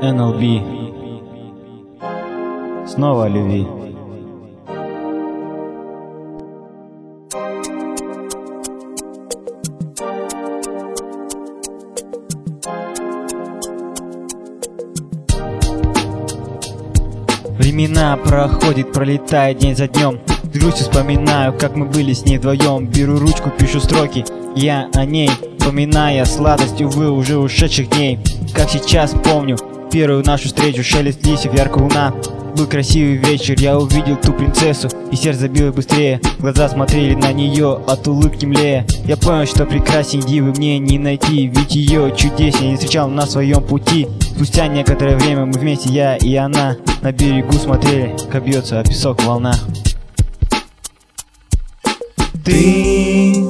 NLB. Снова о любви. Времена проходит, пролетает день за днем. С грустью вспоминаю, как мы были с ней вдвоем. Беру ручку, пишу строки, я о ней, вспоминая сладость, увы, уже ушедших дней. Как сейчас помню первую нашу встречу, шелест листьев, яркая луна. Был красивый вечер, я увидел ту принцессу, и сердце билось быстрее. Глаза смотрели на нее, от улыбки млея. Я понял, что прекрасней дивы мне не найти, ведь ее чудес я не встречал на своем пути. Спустя некоторое время мы вместе, я и она, на берегу смотрели, как бьется о песок волна. Ты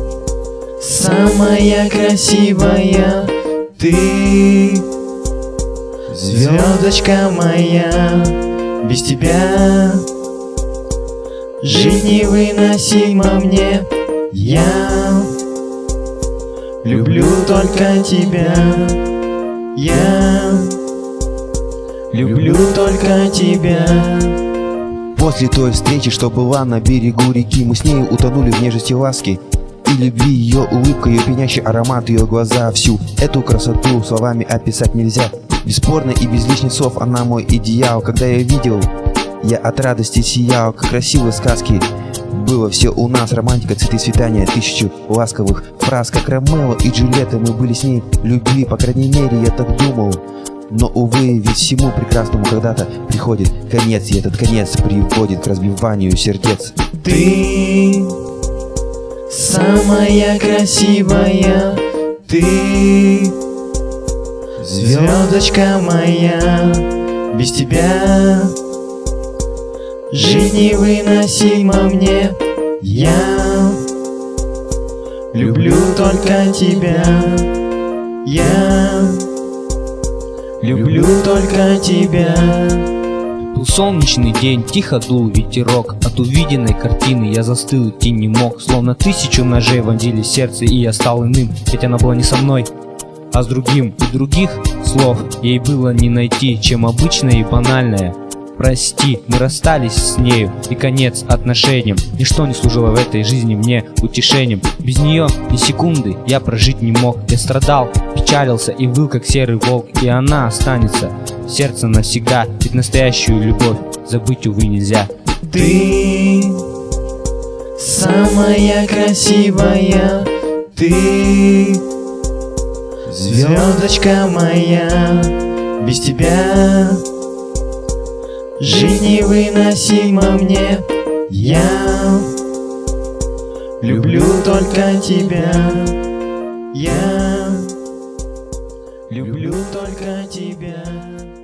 самая красивая, ты звездочка моя. Без тебя жить невыносимо мне. Я люблю только тебя. Я люблю только тебя. После той встречи, что была на берегу реки, мы с ней утонули в нежности ласки и любви. Ее улыбка, ее пьянящий аромат, ее глаза, всю эту красоту словами описать нельзя. Бесспорно и без лишних слов она мой идеал. Когда я видел, я от радости сиял, как красивые сказки. Было все у нас, романтика, цветы, свидания, тысячу ласковых фраз, как Ромео и Джульетта. Мы были с ней любви, по крайней мере, я так думал. Но, увы, ведь всему прекрасному когда-то приходит конец, и этот конец приводит к разбиванию сердец. Ты самая красивая, ты звездочка моя. Без тебя жить невыносимо мне. Я люблю только тебя. Я люблю только тебя. Был солнечный день, тихо дул ветерок. От увиденной картины я застыл, идти не мог. Словно тысячу ножей вонзили в сердце, и я стал иным. Ведь она была не со мной, а с другим. И других слов ей было не найти, чем обычное и банальное прости. Мы расстались с нею, и конец отношениям. Ничто не служило в этой жизни мне утешением. Без нее ни секунды я прожить не мог. Я страдал, печалился и выл, как серый волк. И она останется в сердце навсегда, ведь настоящую любовь забыть, увы, нельзя. Ты самая красивая, ты звездочка моя. Без тебя жить невыносимо мне. Я люблю только тебя. Я люблю только тебя.